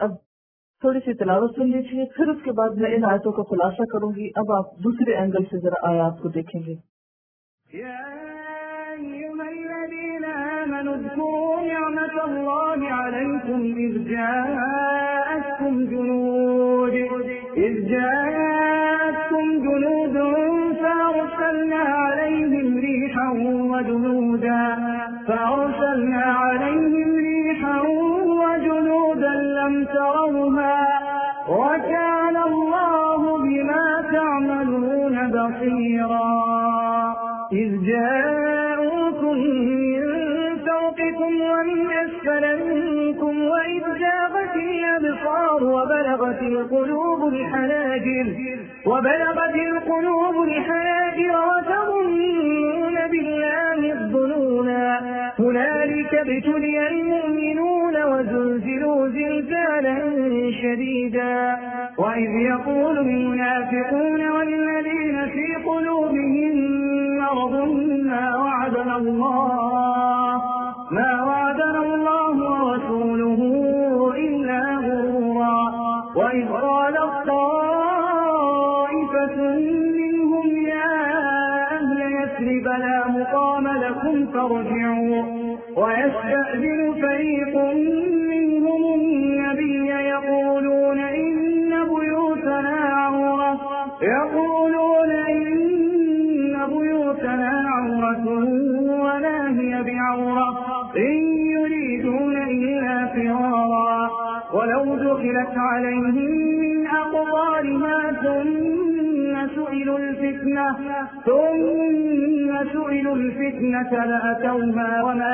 अब थोड़ी सी तिलावत सुन लीजिए, फिर उसके बाद मैं इन आयतों का खुलासा करूंगी। अब आप दूसरे एंगल से जरा आयत को देखेंगे। وكان الله بما تعملون بصيرا إذ جاءوكم من فوقكم ومن أسفل منكم وإذ زاغت الأبصار وبلغت القلوب الحناجر وتظنون بالله الظنونا هنالك ابتلي المؤمنون وزلزلوا زلزالا شديدا وإذ يقول المنافقون والذين في قلوبهم مرض ما وعدنا الله ورسوله إلا غرورا وإذ قالت طائفة منهم يا أهل يثرب لا مقام لكم فارجعوا ويستأذن فريق منهم النبي يقولون إن بيوتنا عورة ولا هي بعورة إن يريدون إلا فرارا ولو دخلت عليهم من أقطارها ثم سئلوا الفتنة لأتوها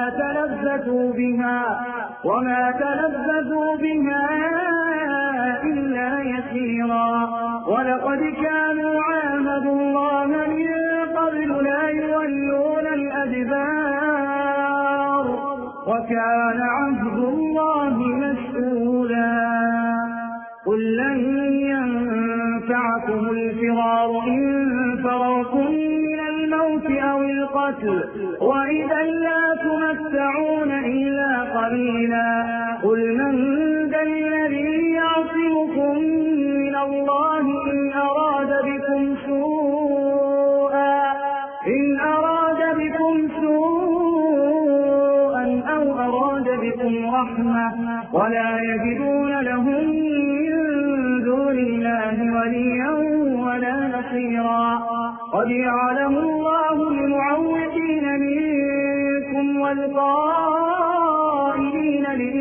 وما تلذذوا بها إلا يسيرا ولقد كانوا عاهدوا الله من قبل لا يولون الأدبار وكان عهد الله مسؤولا قل لن ينفعكم الفرار إن فررتم من الموت أو القتل وإذا لا تمتعون إلا قليلا قل من ذا الذي يعصمكم من الله إن أراد بكم سوءا أو أراد بكم رحمة ولا يجدون لهم من دون الله وليا ولا نصيرا قد يعلم الله المعوقين منكم والقائلين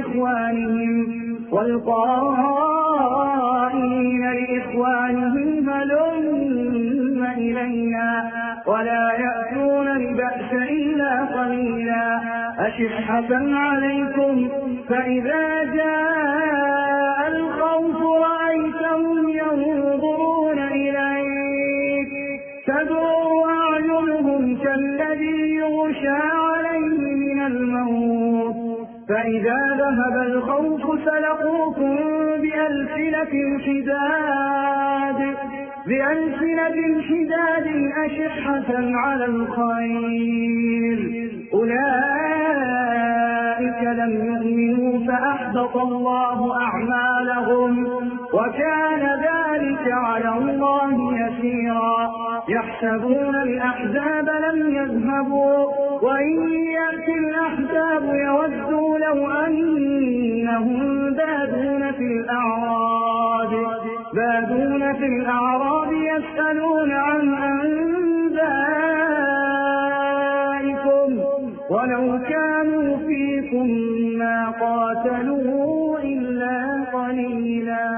لإخوانهم هلم إلينا ولا يأتون البأس إلا قليلا أشحة عليكم فإذا جاء الخوف رأيتهم ينظرون إليك تدور أعينهم كالذي يغشى عليه من الموت فإذا ذهب الخوف سلقوكم بألسنة حداد أشحة على الخير أولئك لم يؤمنوا فأحبط الله أعمالهم وكان ذلك على الله يسيرا يحسبون الأحزاب لم يذهبوا وإن يأتي الأحزاب يودوا لو أنهم بادون في الأعراب يسألون عن أنبائكم ولو كانوا فيكم ما قاتلوا إلا قليلا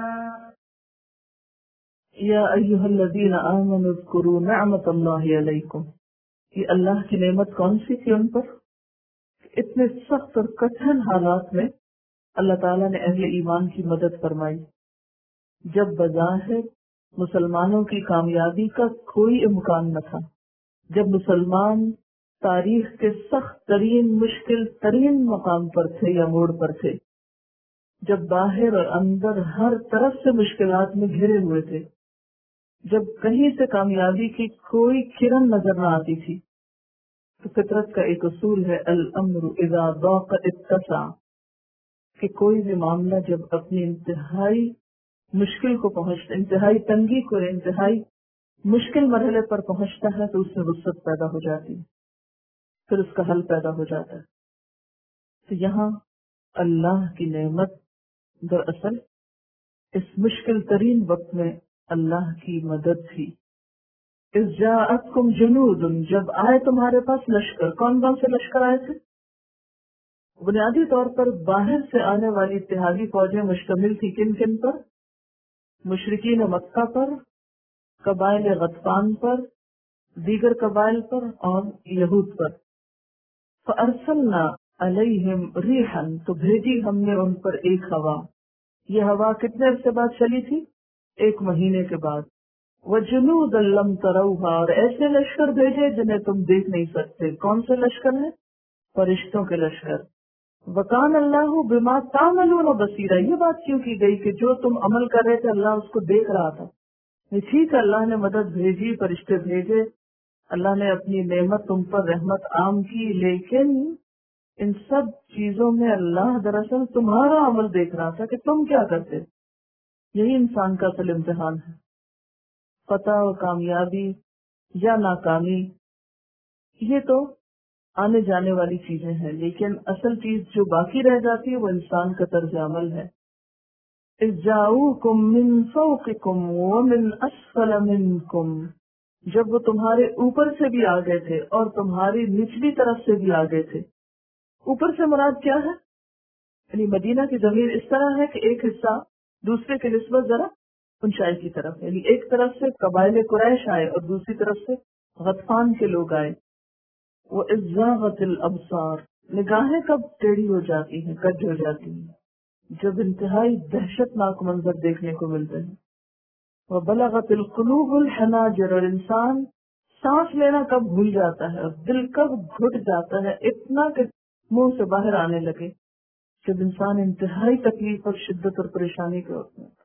या अय्युहल्लज़ीना आमनु ज़्कुरू निअमतल्लाहि अलैकुम। ये अल्लाह की नेमत कौन सी थी उन पर? इतने सख्त और कठिन हालात में अल्लाह ताला ने अहले ईमान की मदद फरमाई। जब बज़ाहिर मुसलमानों की कामयाबी का कोई इम्कान न था, जब मुसलमान तारीख के सख्त तरीन मुश्किल तरीन मकाम पर थे या मोड़ पर थे, जब बाहर और अंदर हर तरफ से मुश्किलात में घिरे हुए थे, जब कहीं से कामयाबी की कोई किरण नजर न आती थी, तो फितरत का एक उसूल है अल अम्रु इज़ा दाक़ इत्तसा, کہ کوئی بھی معاملہ جب اپنی انتہائی مشکل کو پہنچتا، انتہائی تنگی کو، انتہائی مشکل مرحلے پر پہنچتا ہے تو اس میں وسعت پیدا ہو جاتی ہے، پھر اس کا حل پیدا ہو جاتا ہے۔ تو یہاں اللہ کی نعمت دراصل اس مشکل ترین وقت میں اللہ کی مدد تھی۔ اذ جاءتکم جنود، جب آئے تمہارے پاس لشکر۔ کون کون سے لشکر آئے تھے؟ بنیادی طور پر باہر سے آنے والی اتحادی فوجیں مشتمل تھی کن کن پر؟ مشرکین مکہ پر، قبائل غطفان پر، دیگر قبائل پر اور یہود پر۔ فارسلنا علیہم ریحا، تو بھیجی ہم نے ان پر ایک ہوا۔ یہ ہوا کتنے عرصے بعد چلی تھی؟ 1 مہینے کے بعد۔ وجنودا لم تروها، اور ایسے لشکر بھیجے جنہیں تم دیکھ نہیں سکتے۔ کون سے لشکر ہیں؟ فرشتوں کے لشکر۔ وکان اللہ بما تعملون بصیرا، یہ بات کیوں کی گئی کہ جو تم عمل کر رہے تھے اللہ اس کو دیکھ رہا تھا۔ ٹھیک ہے، اللہ نے مدد بھیجی، فرشتے بھیجے، اللہ نے اپنی نعمت تم پر رحمت عام کی، لیکن ان سب چیزوں میں اللہ دراصل تمہارا عمل دیکھ رہا تھا کہ تم کیا کرتے۔ یہی انسان کا اصل امتحان ہے، فتح و کامیابی یا ناکامی یہ تو آنے جانے والی چیزیں ہیں، لیکن اصل چیز جو باقی رہ جاتی ہے وہ انسان کا طرز عمل ہے۔ اذ جاؤکم من فوقکم ومن اسفل منکم، جب وہ تمہارے اوپر سے بھی آ گئے تھے اور تمہاری نچلی طرف سے بھی آ گئے تھے۔ اوپر سے مراد کیا ہے؟ یعنی مدینہ کی زمین اس طرح ہے کہ ایک حصہ دوسرے کے نسبت ذرا اونچائی کی طرف، یعنی ایک طرف سے قبائل قریش آئے اور دوسری طرف سے غطفان کے لوگ آئے۔ وَإِذْ زَاغَتِ الْأَبْصَارُ، نگاہیں کب ٹیڑھی ہو جاتی ہیں، کج ہو جاتی ہیں؟ جب انتہائی دہشت ناک منظر دیکھنے کو ملتے ہیں۔ وَبَلَغَتِ الْقُلُوبُ الْحَنَاجِرَ، اور انسان سانس لینا کب بھول جاتا ہے اور دل کب گھٹ جاتا ہے اتنا کہ منہ سے باہر آنے لگے، جب انسان انتہائی تکلیف اور شدت اور پریشانی کے وقت میں۔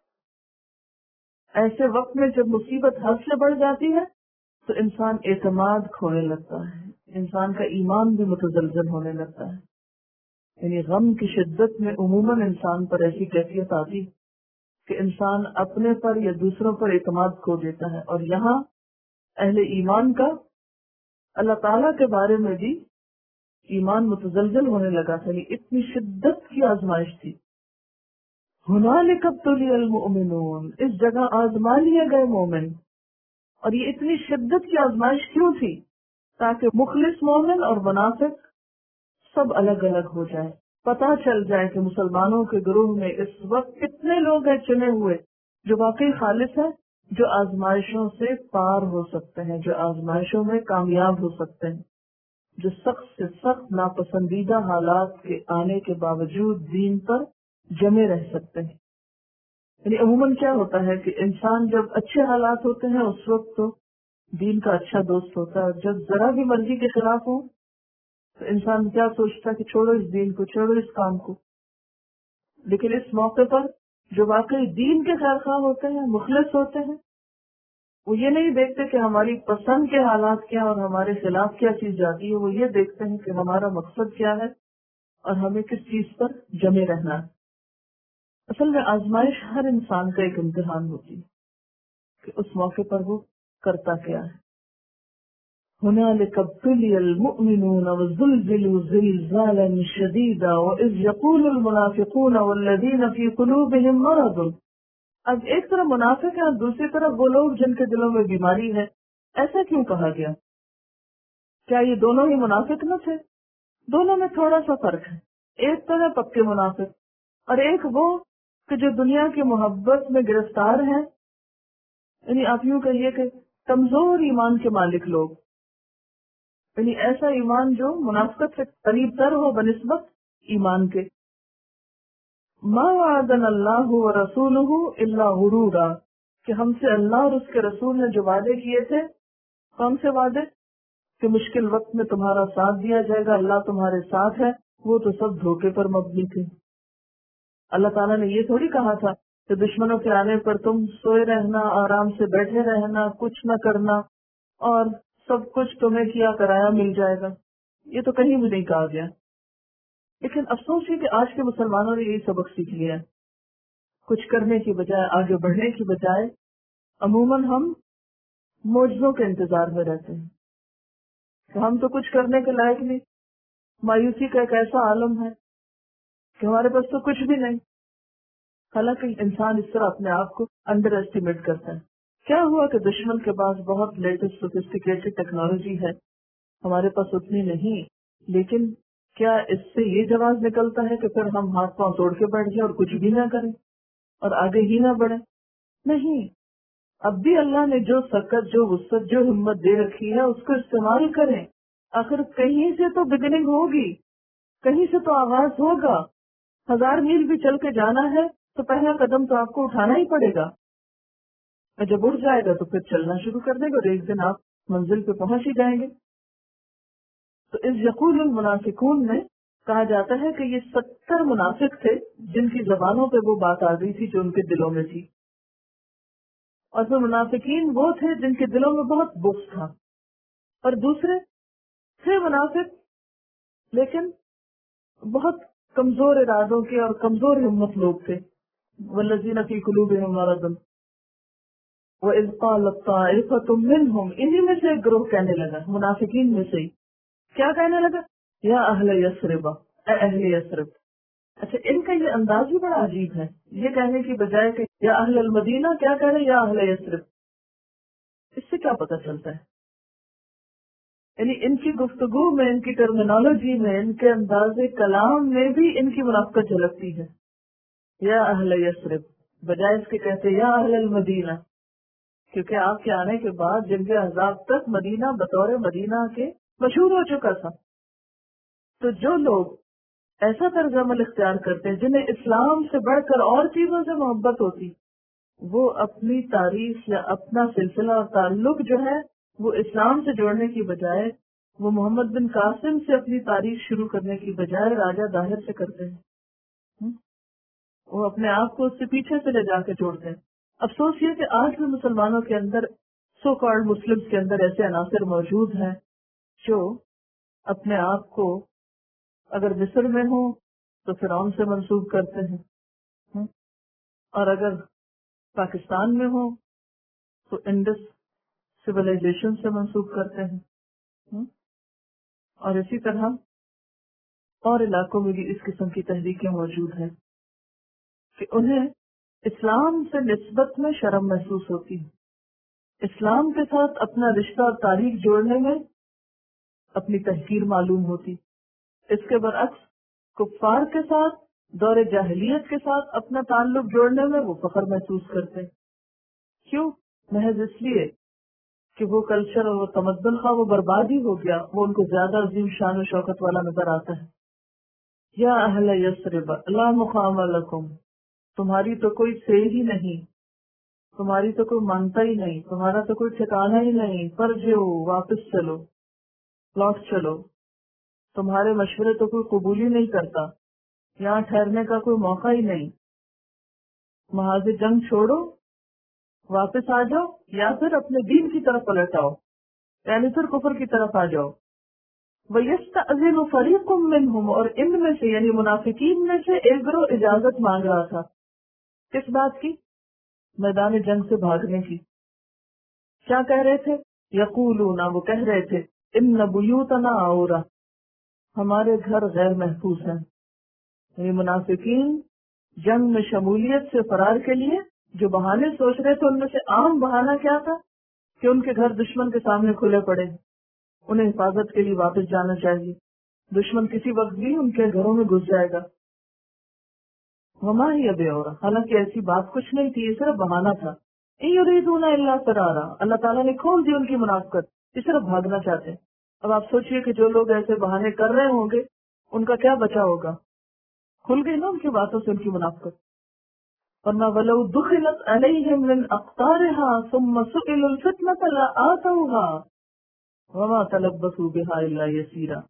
ایسے وقت میں جب مصیبت حد سے بڑھ جاتی ہے تو انسان اعتماد کھونے لگتا ہے، انسان کا ایمان بھی متزلزل ہونے لگتا ہے۔ یعنی غم کی شدت میں عموماً انسان پر ایسی کیفیت آتی کہ انسان اپنے پر یا دوسروں پر اعتماد کھو دیتا ہے، اور یہاں اہل ایمان کا اللہ تعالیٰ کے بارے میں بھی ایمان متزلزل ہونے لگا تھا، یعنی اتنی شدت کی آزمائش تھی۔ ہنالک ابتلی المؤمنون، اس جگہ آزما لیے گئے مومن۔ اور یہ اتنی شدت کی آزمائش کیوں تھی؟ تاکہ مخلص مومن اور منافق سب الگ الگ ہو جائے، پتہ چل جائے کہ مسلمانوں کے گروہ میں اس وقت کتنے لوگ ہیں چنے ہوئے جو واقعی خالص ہیں، جو آزمائشوں سے پار ہو سکتے ہیں، جو آزمائشوں میں کامیاب ہو سکتے ہیں، جو سخت سے سخت ناپسندیدہ حالات کے آنے کے باوجود دین پر جمے رہ سکتے ہیں۔ یعنی عموماً کیا ہوتا ہے کہ انسان جب اچھے حالات ہوتے ہیں اس وقت تو دین کا اچھا دوست ہوتا ہے، اور جب ذرا بھی مرضی کے خلاف ہو تو انسان کیا سوچتا ہے کہ چھوڑو اس دین کو، چھوڑو اس کام کو۔ لیکن اس موقع پر جو واقعی دین کے خیر خواہ ہوتے ہیں، مخلص ہوتے ہیں، وہ یہ نہیں دیکھتے کہ ہماری پسند کے حالات کیا اور ہمارے خلاف کیا چیز جاتی ہے، وہ یہ دیکھتے ہیں کہ ہمارا مقصد کیا ہے اور ہمیں کس چیز پر جمے رہنا ہے۔ اصل میں آزمائش ہر انسان کا ایک امتحان ہوتی ہے کہ اس موقع پر وہ کرتا کیا ہے۔ هنالك ابتلي المؤمنون وزلزلوا زلزالا شديدا وإذ يقول المنافقون والذين في قلوبهم مرض، اب ایک طرف منافق ہے اور دوسری طرف وہ لوگ جن کے دلوں میں بیماری ہے۔ ایسا کیوں کہا گیا؟ کیا یہ دونوں ہی منافق نہ تھے؟ دونوں میں تھوڑا سا فرق ہے۔ ایک تو ہے پکے منافق اور ایک وہ کہ جو دنیا کی محبت میں گرفتار ہیں، یعنی آپ یوں کہیے کہ کمزور ایمان کے مالک لوگ، یعنی ایسا ایمان جو منافقت سے قریب تر ہو بنسبت ایمان کے۔ ما وعدنا اللہ ورسولہ الا غرورا، کہ ہم سے اللہ اور اس کے رسول نے جو وعدے کیے تھے، کون سے وعدے؟ کہ مشکل وقت میں تمہارا ساتھ دیا جائے گا، اللہ تمہارے ساتھ ہے، وہ تو سب دھوکے پر مبنی تھے۔ اللہ تعالیٰ نے یہ تھوڑی کہا تھا کہ دشمنوں کے آنے پر تم سوئے رہنا، آرام سے بیٹھے رہنا، کچھ نہ کرنا اور سب کچھ تمہیں کیا کرایا مل جائے گا، یہ تو کہیں بھی نہیں کہا گیا۔ لیکن افسوس ہے کہ آج کے مسلمانوں نے یہی سبق سیکھ لیا ہے. کچھ کرنے کی بجائے، آگے بڑھنے کی بجائے عموماً ہم معجزوں کے انتظار میں رہتے ہیں کہ ہم تو کچھ کرنے کے لائق نہیں. مایوسی کا ایک ایسا عالم ہے کہ ہمارے پاس تو کچھ بھی نہیں. حالانکہ انسان اس طرح اپنے آپ کو انڈر ایسٹیمیٹ کرتا ہے. کیا ہوا کہ دشمن کے پاس بہت لیٹسٹ سوفسٹیکیٹڈ ٹیکنالوجی ہے، ہمارے پاس اتنی نہیں. لیکن کیا اس سے یہ جواز نکلتا ہے کہ پھر ہم ہاتھ پاؤں توڑ کے بیٹھ جائیں اور کچھ بھی نہ کریں اور آگے ہی نہ بڑھیں؟ نہیں. اب بھی اللہ نے جو سکت، جو وسعت، جو ہمت دے رکھی ہے اس کو استعمال کریں. آخر کہیں سے تو بگننگ ہوگی، کہیں سے تو آغاز ہوگا. 1000 میل بھی چل کے جانا ہے تو پہلا قدم تو آپ کو اٹھانا ہی پڑے گا. اور جب اٹھ جائے گا تو پھر چلنا شروع کر دیں گے اور ایک دن آپ منزل پہ پہنچ ہی جائیں گے. تو اس یقول المنافقون میں کہا جاتا ہے کہ یہ 70 منافق تھے جن کی زبانوں پہ وہ بات آ گئی تھی جو ان کے دلوں میں تھی. اور پھر منافقین وہ تھے جن کے دلوں میں بہت بغض تھا. اور دوسرے تھے منافق لیکن بہت کمزور ارادوں کے اور کمزور ہمت لوگ تھے. والذین فی قلوبہم مرض وَإِذْ قَالَتْ طَائِفَةٌ مِّنْهُمْ، انہی میں سے ایک گروہ کہنے لگا، منافقین میں سے ہی. کیا کہنے لگا؟ یا اہل یثرب، اے اہل یثرب. اچھا، ان کا یہ انداز بھی بڑا عجیب ہے. یہ کہنے کی بجائے کہ یا اہل المدینہ، کیا کہہ رہے یا اہل یثرب. اس سے کیا پتہ چلتا ہے؟ یعنی ان کی گفتگو میں، ان کی ٹرمینالوجی میں، ان کے انداز کلام میں بھی ان کی منافقت جھلکتی ہے. یا اہل یثرب بجائے اس کے کہتے یا اہل المدینہ، کیونکہ آپ کے آنے کے بعد جنگ احزاب تک مدینہ بطور مدینہ کے مشہور ہو چکا تھا. تو جو لوگ ایسا طرز عمل اختیار کرتے ہیں جنہیں اسلام سے بڑھ کر اور چیزوں سے محبت ہوتی، وہ اپنی تاریخ یا اپنا سلسلہ اور تعلق جو ہے وہ اسلام سے جوڑنے کی بجائے، وہ محمد بن قاسم سے اپنی تاریخ شروع کرنے کی بجائے راجہ داہر سے کرتے ہیں. وہ اپنے آپ کو اس سے پیچھے سے لے جا کے جوڑتے ہیں. افسوس یہ کہ آج بھی مسلمانوں کے اندر، سو کالڈ مسلمز کے اندر ایسے عناصر موجود ہیں جو اپنے آپ کو اگر مصر میں ہوں تو فرعون سے منسوب کرتے ہیں، اور اگر پاکستان میں ہوں تو انڈس سویلائزیشن سے منسوب کرتے ہیں. اور اسی طرح اور علاقوں میں بھی اس قسم کی تحریکیں موجود ہیں کہ انہیں اسلام سے نسبت میں شرم محسوس ہوتی ہے، اسلام کے ساتھ اپنا رشتہ اور تاریخ جوڑنے میں اپنی تحقیر معلوم ہوتی. اس کے برعکس کفار کے ساتھ، دور جاہلیت کے ساتھ اپنا تعلق جوڑنے میں وہ فخر محسوس کرتے. کیوں؟ محض اس لیے کہ وہ کلچر اور وہ تمدن خواہ وہ برباد ہی ہو گیا، وہ ان کو زیادہ عظیم شان و شوکت والا نظر آتا ہے. یا اہل یثرب لا مقام لکم، تمہاری تو کوئی سے ہی نہیں، تمہاری تو کوئی مانتا ہی نہیں، تمہارا تو کوئی ٹھکانا ہی نہیں. فرجعوا، واپس چلو، لوٹ چلو، تمہارے مشورے تو کوئی قبول ہی نہیں کرتا، یہاں ٹھہرنے کا کوئی موقع ہی نہیں. محاذ جنگ چھوڑو، واپس آ جاؤ، یا پھر اپنے دین کی طرف پلٹ آؤ، یعنی پھر کفر کی طرف آ جاؤ. وَيَسْتَأْذِنُ فَرِيقٌ مِّنْهُمْ، اور ان میں سے یعنی منافقین میں سے ایک گروہ اجازت مانگ رہا تھا. کس بات کی؟ میدان جنگ سے بھاگنے کی. کیا کہہ رہے تھے؟ یقولون، وہ کہہ رہے تھے، ان بیوتنا عورہ، ہمارے گھر غیر محفوظ ہیں. یہ منافقین جنگ میں شمولیت سے فرار کے لیے جو بہانے سوچ رہے تھے، ان میں سے عام بہانہ کیا تھا کہ ان کے گھر دشمن کے سامنے کھلے پڑے، انہیں حفاظت کے لیے واپس جانا چاہیے، دشمن کسی وقت بھی ان کے گھروں میں گھس جائے گا. وما ہی اب اور، حالانکہ ایسی بات کچھ نہیں تھی، یہ صرف بہانہ تھا. ان یریدون الا فرارا، اللہ تعالیٰ نے کھول دی ان کی منافقت، یہ صرف بھاگنا چاہتے ہیں. اب آپ سوچئے کہ جو لوگ ایسے بہانے کر رہے ہوں گے ان کا کیا بچا ہوگا؟ کھل گئی نا ان کی باتوں سے ان کی منافقت. ورنہ وَلَوْ دُخِلَتْ عَلَيْهِمْ مِنْ أَقْطَارِهَا ثُمَّ سُئِلُوا الْفِتْنَةَ لَآتَوْهَا وَمَا تَلَبَّثُوا بِهَا إِلَّا يَسِيرًا.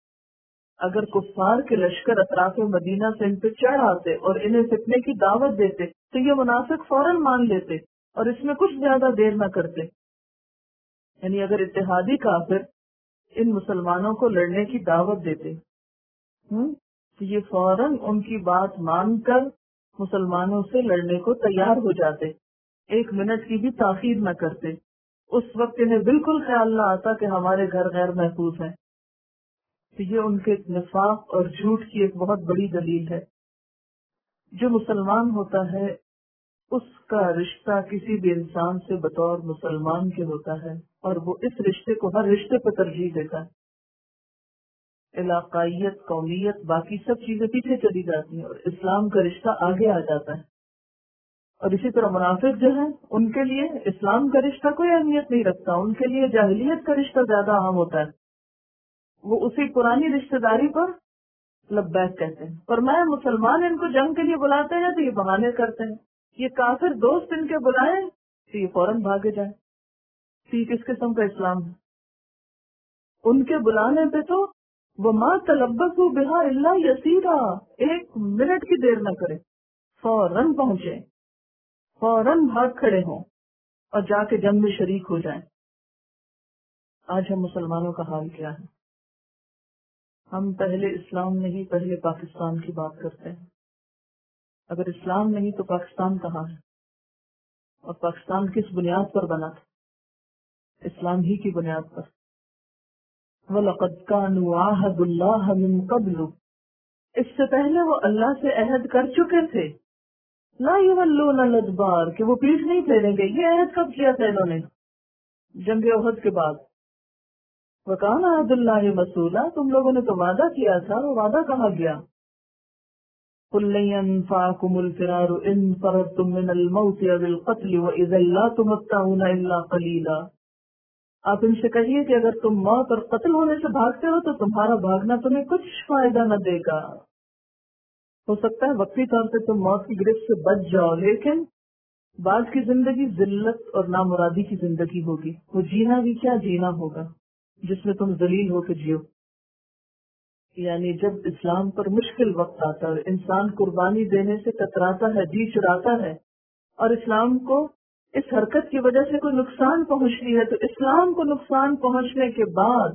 اگر کفار کے لشکر اطراف مدینہ سے ان پہ چڑھ آتے اور انہیں فتنے کی دعوت دیتے تو یہ منافق فوراً مان لیتے اور اس میں کچھ زیادہ دیر نہ کرتے. یعنی اگر اتحادی کافر ان مسلمانوں کو لڑنے کی دعوت دیتے تو یہ فوراً ان کی بات مان کر مسلمانوں سے لڑنے کو تیار ہو جاتے، ایک منٹ کی بھی تاخیر نہ کرتے۔ اس وقت انہیں بالکل خیال نہ آتا کہ ہمارے گھر غیر محفوظ ہیں۔ تو یہ ان کے نفاق اور جھوٹ کی ایک بہت بڑی دلیل ہے۔ جو مسلمان ہوتا ہے اس کا رشتہ کسی بھی انسان سے بطور مسلمان کے ہوتا ہے، اور وہ اس رشتے کو ہر رشتے پہ ترجیح دیتا ہے۔ علاقائیت، قومیت، باقی سب چیزیں پیچھے چلی جاتی ہیں اور اسلام کا رشتہ آگے آ جاتا ہے۔ اور اسی طرح منافق جو ہیں ان کے لیے اسلام کا رشتہ کوئی اہمیت نہیں رکھتا، ان کے لیے جاہلیت کا رشتہ زیادہ اہم ہوتا ہے۔ وہ اسی پرانی رشتہ داری پر لبیک کہتے ہیں، اور میں مسلمان ان کو جنگ کے لیے بلاتے ہیں تو یہ بہانے کرتے ہیں، یہ کافر دوست ان کے بلائیں تو یہ فوراً بھاگے جائیں۔ تو یہ کس قسم کا اسلام ہے؟ ان کے بلانے پہ تو وما تلبثوا بہا الا یسیرا، ایک منٹ کی دیر نہ کرے، فوراً پہنچے، فوراً بھاگ کھڑے ہوں اور جا کے جنگ میں شریک ہو جائیں۔ آج ہم مسلمانوں کا حال کیا ہے؟ ہم پہلے اسلام نہیں، پہلے پاکستان کی بات کرتے ہیں۔ اگر اسلام نہیں تو پاکستان کہاں ہے؟ اور پاکستان کس بنیاد پر بنا تھا؟ اسلام ہی کی بنیاد پر۔ وَلَقَدْ كَانُوا عَاهَدُوا اللَّهَ مِن قَبْلُ، اس سے پہلے وہ اللہ سے عہد کر چکے تھے۔ لا يولون الادبار، کہ وہ پیٹھ نہیں پھیریں گے۔ یہ عہد کب کیا تھا انہوں نے؟ جنگ احد کے بعد۔ وَكَانَ عَهْدُ اللَّهِ مَسْئُولًا، تم لوگوں نے تو وعدہ کیا تھا، وہ وعدہ کہاں گیا؟ قُل لَّن يَنفَعَكُمُ الْفِرَارُ إِن فَرَرْتُم مِّنَ الْمَوْتِ أَوِ الْقَتْلِ وَإِذًا لَّا تُمَتَّعُونَ إِلَّا قَلِيلًا۔ آپ ان سے کہیے کہ اگر تم موت اور قتل ہونے سے بھاگتے ہو تو تمہارا بھاگنا تمہیں کچھ فائدہ نہ دے گا۔ ہو سکتا ہے وقتی طور پہ تم موت کی گرفت سے بچ جاؤ، لیکن بعد کی زندگی ذلت اور نامرادی کی زندگی ہوگی۔ وہ جینا بھی کیا جینا ہوگا جس میں تم ذلیل ہو کے جیو۔ یعنی جب اسلام پر مشکل وقت آتا ہے اور انسان قربانی دینے سے کتراتا ہے، جی چراتا ہے، اور اسلام کو اس حرکت کی وجہ سے کوئی نقصان پہنچتی ہے، تو اسلام کو نقصان پہنچنے کے بعد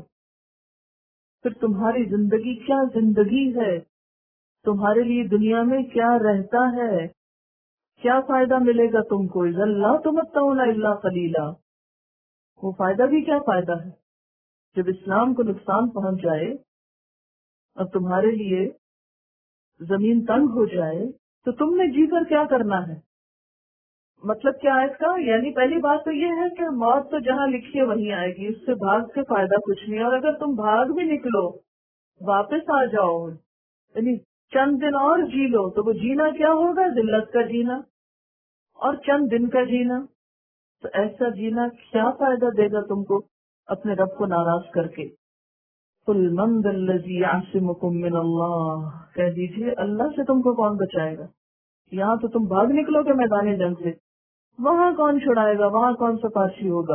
پھر تمہاری زندگی کیا زندگی ہے، تمہارے لیے دنیا میں کیا رہتا ہے، کیا فائدہ ملے گا تم کو؟ اذا لا تمتعون الا قلیلا، وہ فائدہ بھی کیا فائدہ ہے جب اسلام کو نقصان پہنچ جائے اور تمہارے لیے زمین تنگ ہو جائے تو تم نے جی کر کیا کرنا ہے؟ مطلب کیا ہے اس کا؟ یعنی پہلی بات تو یہ ہے کہ موت تو جہاں لکھی ہے وہیں آئے گی، اس سے بھاگ کے فائدہ کچھ نہیں، اور اگر تم بھاگ بھی نکلو، واپس آ جاؤ، یعنی چند دن اور جی لو، تو وہ جینا کیا ہوگا؟ ذلت کا جینا اور چند دن کا جینا۔ تو ایسا جینا کیا فائدہ دے گا تم کو اپنے رب کو ناراض کر کے؟ قُلْ مَنْ ذَا الَّذِي يَعْصِمُكُم مِّنَ اللَّهِ، کہہ دیجئے اللہ سے تم کو کون بچائے گا؟ یہاں تو تم بھاگ نکلو گے میدان جنگ سے، وہاں کون چھڑائے گا؟ وہاں کون سفارشی ہوگا؟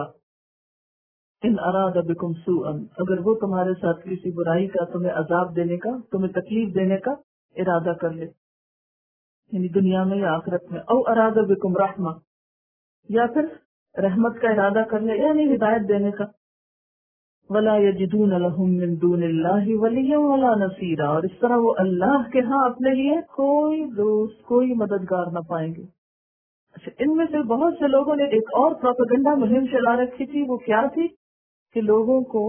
ان اراد بکم سوءا، اگر وہ تمہارے ساتھ کسی برائی کا، تمہیں عذاب دینے کا، تمہیں تکلیف دینے کا ارادہ کر لے، یعنی دنیا میں یا آخرت میں، او اراد بکم رحمہ، یا پھر رحمت کا ارادہ کر لے، یعنی ہدایت دینے کا، ولا یجدون لهم من دون اللہ ولیا ولا نصیرا، اور اس طرح وہ اللہ کے ہاں اپنے لیے کوئی دوست، کوئی مددگار نہ پائیں گے۔ اچھا، ان میں سے بہت سے لوگوں نے ایک اور پروپیگنڈا مہم چلا رکھی تھی، وہ کیا تھی کہ لوگوں کو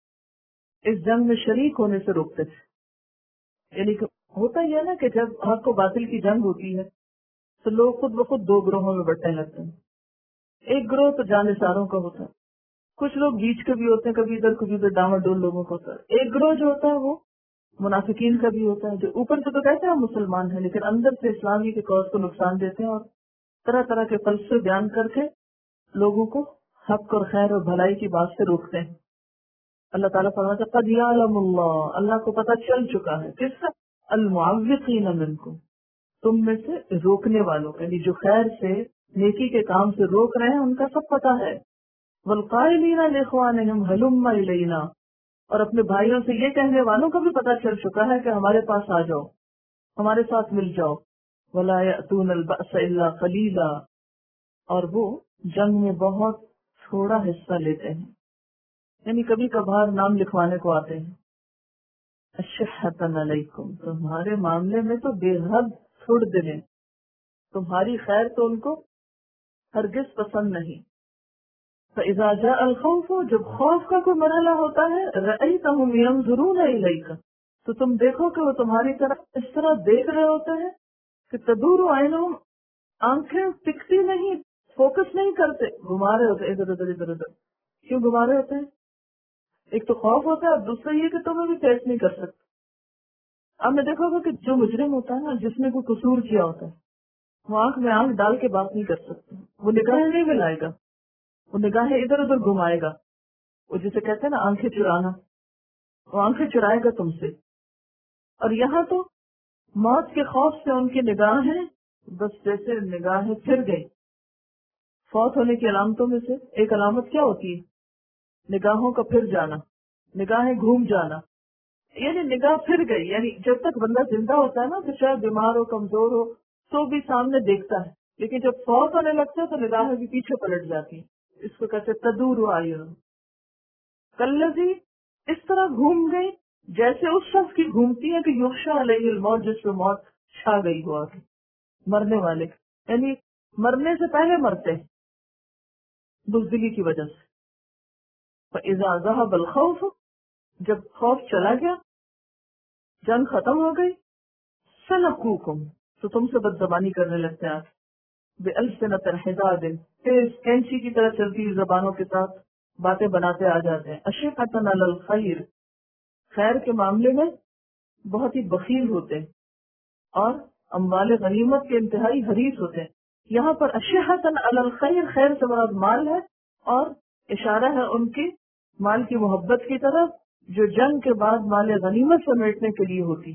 اس جنگ میں شریک ہونے سے روکتے تھے۔ یعنی کہ ہوتا یہ ہے نا کہ جب حق و باطل کی جنگ ہوتی ہے تو لوگ خود بخود دو گروہوں میں بٹنے لگتے ہیں۔ ایک گروہ تو جانثاروں کا ہوتا ہے، کچھ لوگ بیچ کے بھی ہوتے ہیں، کبھی ادھر کبھی ادھر ڈاما ڈول لوگوں کا ہوتا ہے۔ ایک گروہ جو ہوتا ہے وہ منافقین کا بھی ہوتا ہے، جو اوپر سے تو کہتے ہیں ہم مسلمان ہیں لیکن اندر سے اسلامی کے کاز کو نقصان دیتے ہیں اور طرح طرح کے فلسفے بیان کر کے لوگوں کو حق اور خیر اور بھلائی کی بات سے روکتے ہیں۔ اللہ تعالیٰ فرماتا ہے قد یعلم اللہ، اللہ کو پتہ چل چکا ہے، کس کا؟ المعوقین منکم، تم میں سے روکنے والوں کا، یعنی جو خیر سے، نیکی کے کام سے روک رہے ہیں ان کا سب پتہ ہے۔ والقائلین لاخوانہم ہلم الینا، اور اپنے بھائیوں سے یہ کہنے والوں کو بھی پتہ چل چکا ہے کہ ہمارے پاس آ جاؤ، ہمارے ساتھ مل جاؤ۔ ولا یأتون البأس الا قلیلا، اور وہ جنگ میں بہت تھوڑا حصہ لیتے ہیں، یعنی کبھی کبھار نام لکھوانے کو آتے ہیں، اشحۃ علیکم، تمہارے معاملے میں تو بے حد تھوڑ دلیں، تمہاری خیر تو ان کو ہرگز پسند نہیں۔ فَإِذَا جَاءَ الْخَوْفُ، جب خوف کا کوئی مرحلہ ہوتا ہے، رَأَيْتَهُمْ يَنْظُرُونَ إِلَيْكَ، تو تم دیکھو کہ وہ تمہاری طرف اس طرح دیکھ رہے ہوتے ہیں کہ تدور عینہم، آنکھیں ٹکتی نہیں، فوکس نہیں کرتے، گھما رہے ہوتے ادھر ادھر ادھر ادھر۔ کیوں گھما رہے ہوتے ہیں؟ ایک تو خوف ہوتا ہے، اور دوسرا یہ کہ تمہیں بھی فیس نہیں کر سکتے۔ اب میں دیکھو گا کہ جو مجرم ہوتا ہے نا، جس نے کوئی قصور کیا ہوتا ہے، وہ آنکھ میں آنکھ ڈال کے بات نہیں کر سکتا، وہ نگاہیں نہیں ملائے گا، وہ نگاہیں ادھر ادھر گھمائے گا، وہ جسے کہتے ہیں نا آنکھیں چرانا، وہ آنکھیں چرائے گا تم سے۔ اور یہاں تو موت کے خوف سے ان کی نگاہیں بس جیسے نگاہیں پھر گئی۔ فوت ہونے کی علامتوں میں سے ایک علامت کیا ہوتی ہے؟ نگاہوں کا پھر جانا، نگاہیں گھوم جانا، یعنی نگاہ پھر گئی۔ یعنی جب تک بندہ زندہ ہوتا ہے نا، تو چاہے بیمار ہو، کمزور ہو، تو بھی سامنے دیکھتا ہے، لیکن جب فوت ہونے لگتا ہے تو نگاہیں بھی پیچھے پلٹ جاتی ہیں۔ اس کو کہتے تدور اعین، کلذی، اس طرح گھوم گئی جیسے اس شخص کی گھومتی ہے کہ یغشی علیہ الموت، جس پہ موت چھا گئی ہوا، مرنے والے، یعنی مرنے سے پہلے مرتے ہیں بزدلی کی وجہ سے۔ فَإِذَا ذَهَبَ الْخَوْفُ، جب خوف چلا گیا، جنگ ختم ہو گئی، سَلَقُوكُمْ، تو تم سے بدزبانی کرنے لگتے ہیں، بِأَلْسِنَةٍ حِدَادٍ، تیز کینچی کی طرح چلتی زبانوں کے ساتھ باتیں بناتے آ جاتے ہیں۔ أَشِفَّةً عَلَى الْخَيْرِ، خیر کے معاملے میں بہت ہی بخیل ہوتے ہیں، اور اموال غنیمت کے انتہائی حریص ہوتے ہیں۔ یہاں پر أَشِفَّةً عَلَى الْخَيْرِ، خیر سے مراد مال ہے، اور اشارہ ہے ان کی مال کی محبت کی طرف جو جنگ کے بعد مال غنیمت سمیٹنے کے لیے ہوتی۔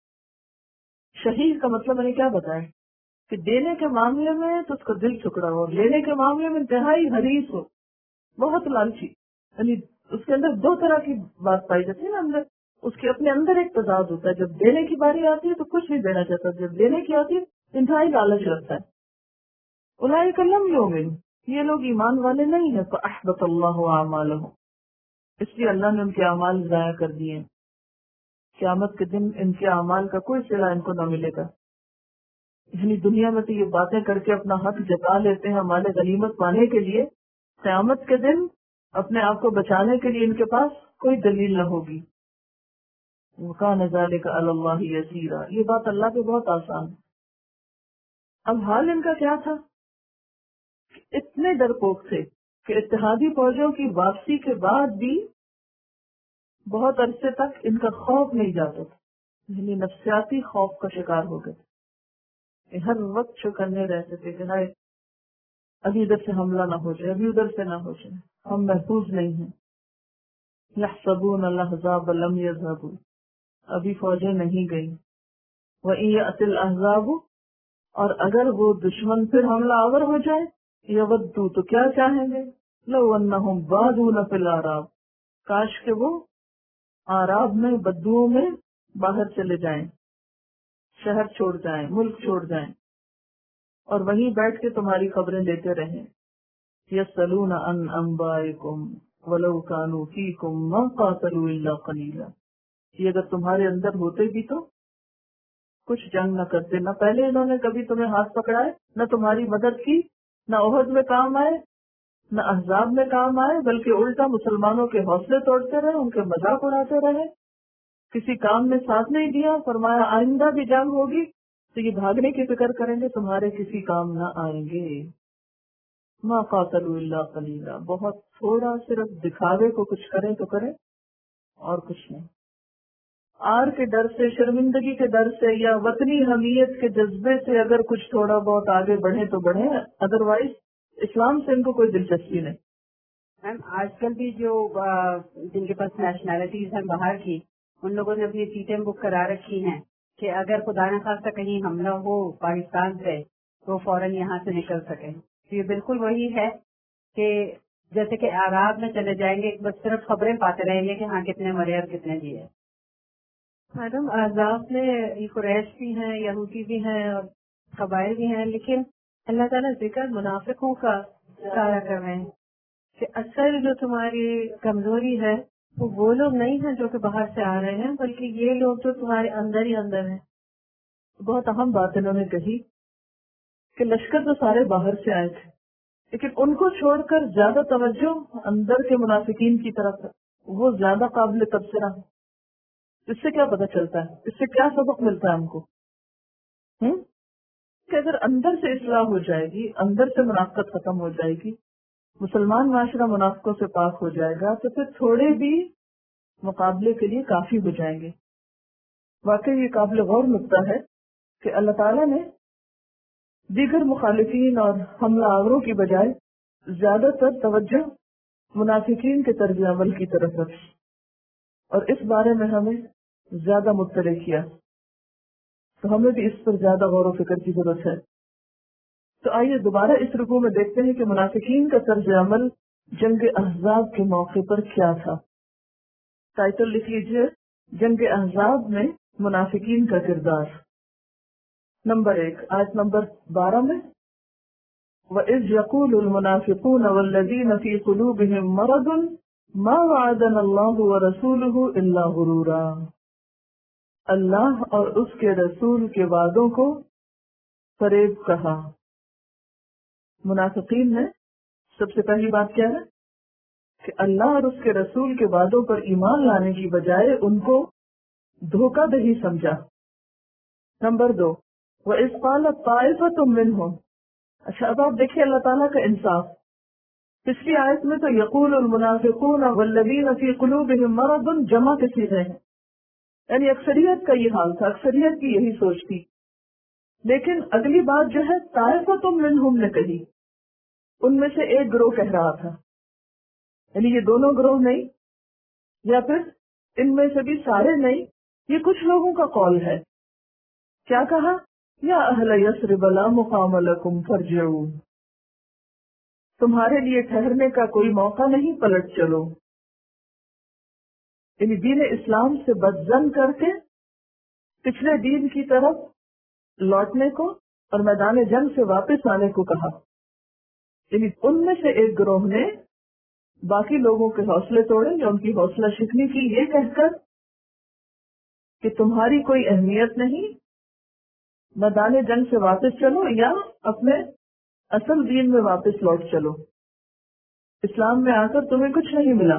شہید کا مطلب میں نے کیا بتایا کہ دینے کے معاملے میں تو اس کا دل ٹکڑا ہو، لینے کے معاملے میں انتہائی حریص ہو، بہت لالچی، یعنی اس کے اندر دو طرح کی بات پائی جاتی ہے نا، اندر اس کے اپنے اندر ایک تضاد ہوتا ہے، جب دینے کی باری آتی ہے تو کچھ نہیں دینا چاہتا، جب دینے کی آتی ہے انتہائی لالچ رکھتا ہے۔ اولئک لم یؤمنوا، یہ لوگ ایمان والے نہیں ہیں، فاحبط اللہ اعمالهم، اس لیے اللہ نے ان کے اعمال ضائع کر دیے۔ قیامت کے دن ان کے اعمال کا کوئی صلہ ان کو نہ ملے گا۔ یعنی دنیا میں تو یہ باتیں کر کے اپنا حق جتا لیتے ہیں ہمارے غنیمت پانے کے لیے، قیامت کے دن اپنے آپ کو بچانے کے لیے ان کے پاس کوئی دلیل نہ ہوگی۔ وَكَانَ ذَلِكَ عَلَى اللَّهِ يَسِيرًا، یہ بات اللہ پہ بہت آسان ہے۔ اب حال ان کا کیا تھا؟ اتنے ڈرپوک تھے کہ اتحادی فوجوں کی واپسی کے بعد بھی بہت عرصے تک ان کا خوف نہیں جاتا تھا، یعنی نفسیاتی خوف کا شکار ہو گئے، ہر وقت چکنے رہتے تھے کہ نہیں ابھی ادھر سے حملہ نہ ہو جائے، ابھی ادھر سے نہ ہو جائے، ہم محفوظ نہیں ہیں۔ یحسبون الاحزاب لم یذهبوا، ابھی فوجیں نہیں گئی۔ وَإِن یأتی الاحزاب، اور اگر وہ دشمن پھر حملہ آور ہو جائے، یودوا، تو کیا چاہیں گے، لو انہم بادون فی الاعراب، کاش کہ وہ اعراب میں، بدوؤں میں باہر چلے جائیں، شہر چھوڑ جائیں، ملک چھوڑ جائیں، اور وہیں بیٹھ کے تمہاری خبریں لیتے رہیں۔ یسألون عن انبائکم ولو کانوا فیکم ما قاتلوا الا قلیلا، یہ اگر تمہارے اندر ہوتے بھی تو کچھ جنگ نہ کرتے، نہ پہلے انہوں نے کبھی تمہیں ہاتھ پکڑائے، نہ تمہاری مدد کی، نہ احد میں کام آئے، نہ احزاب میں کام آئے، بلکہ الٹا مسلمانوں کے حوصلے توڑتے رہے، ان کے مذاق اڑاتے رہے، کسی کام میں ساتھ نہیں دیا۔ فرمایا آئندہ بھی جنگ ہوگی تو یہ بھاگنے کی فکر کریں گے، تمہارے کسی کام نہ آئیں گے۔ ما قاتلوا الا قلیلا، بہت تھوڑا، صرف دکھاوے کو کچھ کریں تو کریں اور کچھ نہیں۔ آر کے ڈر سے، شرمندگی کے ڈر سے، یا وطنی حمیت کے جذبے سے اگر کچھ تھوڑا بہت آگے بڑھیں تو بڑھیں، ادروائز اسلام سے ان کو کوئی دلچسپی نہیں۔ میم آج کل بھی جو جن کے پاس نیشنلٹیز ہیں باہر کی، ان لوگوں نے اپنی سیٹیں بک کرا رکھی ہیں کہ اگر خدا نخواستہ کہیں حملہ ہو پاکستان سے تو فوراً یہاں سے نکل سکیں۔ تو یہ بالکل وہی ہے کہ جیسے کہ اعراب میں چلے جائیں گے، بس صرف خبریں پاتے رہیں گے کہ ہاں کتنے مرے اور کتنے جیے۔ میڈم احزاب میں قریش بھی ہیں، یہودی بھی ہیں اور قبائل بھی ہیں، لیکن اللہ تعالیٰ ذکر منافقوں کا سارا کر رہے ہیں کہ اصل جو تمہاری کمزوری ہے وہ لوگ نہیں ہیں جو کہ باہر سے آ رہے ہیں، بلکہ یہ لوگ جو تمہارے اندر ہی اندر ہیں۔ بہت اہم بات انہوں نے کہی کہ لشکر تو سارے باہر سے آئے تھے، لیکن ان کو چھوڑ کر زیادہ توجہ اندر کے منافقین کی طرف ہے، وہ زیادہ قابل تبصرہ ہے۔ اس سے کیا پتہ چلتا ہے، اس سے کیا سبق ملتا ہے ہم کو؟ کہ اگر اندر سے اصلاح ہو جائے گی، اندر سے منافقت ختم ہو جائے گی، مسلمان معاشرہ منافقوں سے پاک ہو جائے گا، تو پھر تھوڑے بھی مقابلے کے لیے کافی ہو جائیں گے۔ واقعی یہ قابل غور نکتہ ہے کہ اللہ تعالیٰ نے دیگر مخالفین اور حملہ آوروں کی بجائے زیادہ تر توجہ منافقین کے طرز عمل کی طرف رکھی اور اس بارے میں ہمیں زیادہ مطلع کیا، تو ہمیں بھی اس پر زیادہ غور و فکر کی ضرورت ہے۔ تو آئیے دوبارہ اس رکوع میں دیکھتے ہیں کہ منافقین کا طرز عمل جنگ احزاب کے موقع پر کیا تھا۔ ٹائٹل لکھ لیجیے، جنگ احزاب میں منافقین کا کردار۔ نمبر 1، آیت نمبر 12 میں وَإِذْ يَقُولُ الْمُنَافِقُونَ وَالَّذِينَ فِي قُلُوبِهِم مَّرَضٌ مَّا وَعَدَنَا اللَّهُ وَرَسُولُهُ إِلَّا غُرُورًا۔ اللہ اور اس کے رسول کے وعدوں کو فریب کہا۔ منافقین نے سب سے پہلی بات کیا ہے کہ اللہ اور اس کے رسول کے وعدوں پر ایمان لانے کی بجائے ان کو دھوکہ دہی سمجھا۔ نمبر 2، وَإِذْ قَالَتْ طَائِفَةٌ مِّنْهُمْ۔ اچھا، اب آپ دیکھیے اللہ تعالیٰ کا انصاف۔ پچھلی آیت میں تو یقول المنافقون والذین فی قلوبہم مرض جمع کے صیغے ہیں، یعنی اکثریت کا یہ حال تھا، اکثریت کی یہی سوچ تھی۔ لیکن اگلی بات جو ہے طائفۃ منہم نے کہی، ان میں سے ایک گروہ کہہ رہا تھا، یعنی یہ دونوں گروہ نہیں، یا پھر ان میں سے بھی سارے نہیں، یہ کچھ لوگوں کا قول ہے۔ کیا کہا؟ یا اہل یثرب لا مقام لکم فارجعوا، تمہارے لیے ٹھہرنے کا کوئی موقع نہیں، پلٹ چلو۔ یعنی دین اسلام سے بدظن کر کے پچھلے دین کی طرف لوٹنے کو اور میدان جنگ سے واپس آنے کو کہا۔ یعنی ان میں سے ایک گروہ نے باقی لوگوں کے حوصلے توڑے یا ان کی حوصلہ شکنی کی، یہ کہہ کر کہ تمہاری کوئی اہمیت نہیں، میدان جنگ سے واپس چلو یا اپنے اصل دین میں واپس لوٹ چلو، اسلام میں آ کر تمہیں کچھ نہیں ملا۔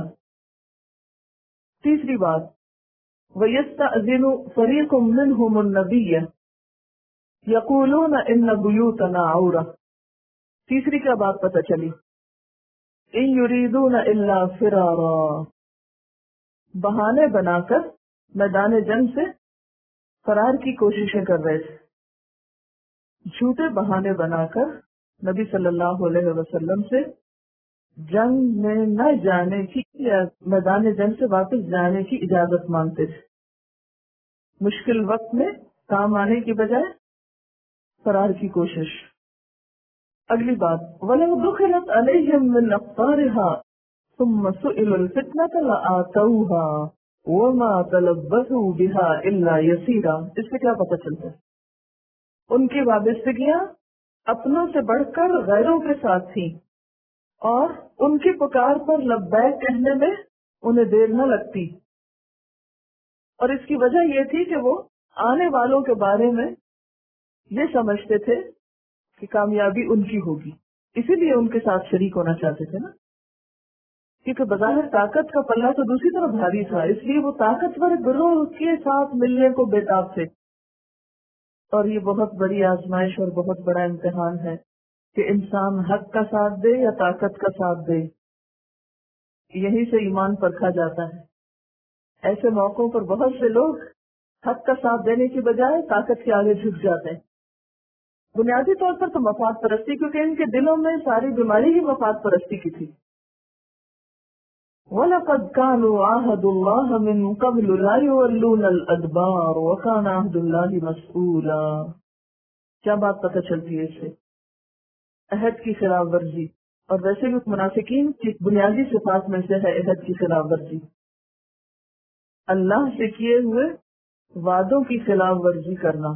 تیسری بات، وَيَسْتَأْذِنُ فَرِيقٌ مِّنْهُمُ النَّبِيَّ يَقُولُونَ إِنَّ بُيُوتَنَا عَوْرَةٌ۔ تیسری کیا بات پتہ چلی؟ إِن يُرِيدُونَ إِلَّا فِرَارًا، بہانے بنا کر میدان جنگ سے فرار کی کوششیں کر رہے تھے، جھوٹے بہانے بنا کر نبی صلی اللہ علیہ وسلم سے جنگ میں نہ جانے کی یا میدان جنگ سے واپس جانے کی اجازت مانگتے تھے، مشکل وقت میں کام آنے کی بجائے فرار کی کوشش۔ اگلی بات، وَلَوْ دُخِلَتْ عَلَيْهِمْ مِنْ أَقْطَارِهَا ثُمَّ سُئِلُوا الْفِتْنَةَ لَآتَوْهَا وَمَا تَلَبَّثُوا بِهَا إِلَّا يَسِيرًا۔ اس سے کیا پتہ چلتا ہے؟ ان کی وابستگیاں اپنوں سے بڑھ کر غیروں کے ساتھ تھیں اور ان کی پکار پر لبیک کہنے میں انہیں دیر نہ لگتی، اور اس کی وجہ یہ تھی کہ وہ آنے والوں کے بارے میں یہ سمجھتے تھے کہ کامیابی ان کی ہوگی، اسی لیے ان کے ساتھ شریک ہونا چاہتے تھے نا، کیونکہ بظاہر طاقت کا پلہ تو دوسری طرف بھاری تھا، اس لیے وہ طاقتور گروہ کے ساتھ ملنے کو بےتاب تھے۔ اور یہ بہت بڑی آزمائش اور بہت بڑا امتحان ہے کہ انسان حق کا ساتھ دے یا طاقت کا ساتھ دے، یہی سے ایمان پرکھا جاتا ہے۔ ایسے موقعوں پر بہت سے لوگ حق کا ساتھ دینے کی بجائے طاقت کے آگے جھک جاتے ہیں، بنیادی طور پر تو مفاد پرستی، کیونکہ ان کے دلوں میں ساری بیماری ہی مفاد پرستی کی تھی۔ وَلَقَدْ كَانُوا عَاهَدُوا اللَّهَ مِن قَبْلُ لَا يُوَلُّونَ الْأَدْبَارَ وَكَانَ عَهْدُ اللَّهِ مَسْئُولًا۔ کیا بات پتہ چلتی ہے اس سے؟ عہد کی خلاف ورزی، اور ویسے بھی منافقین کی بنیادی صفات میں سے ہے عہد کی خلاف ورزی، اللہ سے کیے ہوئے وعدوں کی خلاف ورزی کرنا۔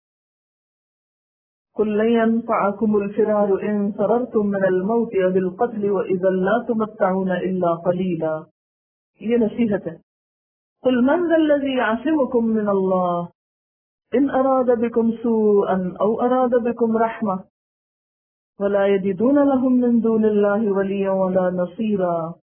قُلْ لَن يَنفَعَكُمُ الْفِرَارُ إِن فَرَرْتُم مِّنَ الْمَوْتِ أَوِ الْقَتْلِ وَإِذًا لَّا تُمَتَّعُونَ إِلَّا قَلِيلًا۔ یہ نصیحت ہے. قل من ذا الذي يعصمكم من الله ان اراد بكم سوءا او اراد بكم رحمة ولا يجدون لهم من دون الله وليا ولا نصيرا.